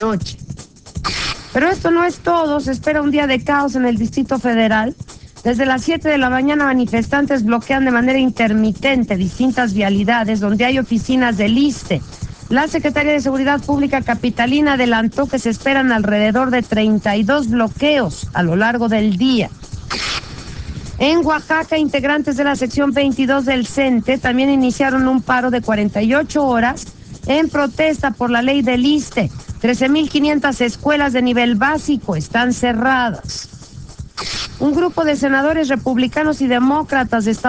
noche. Pero esto no es todo, se espera un día de caos en el Distrito Federal. Desde las 7 de la mañana manifestantes bloquean de manera intermitente distintas vialidades donde hay oficinas del ISSSTE. La Secretaría de Seguridad Pública capitalina adelantó que se esperan alrededor de 32 bloqueos a lo largo del día. En Oaxaca, integrantes de la sección 22 del CENTE también iniciaron un paro de 48 horas en protesta por la ley del ISSSTE. 13.500 escuelas de nivel básico están cerradas. Un grupo de senadores republicanos y demócratas de Estados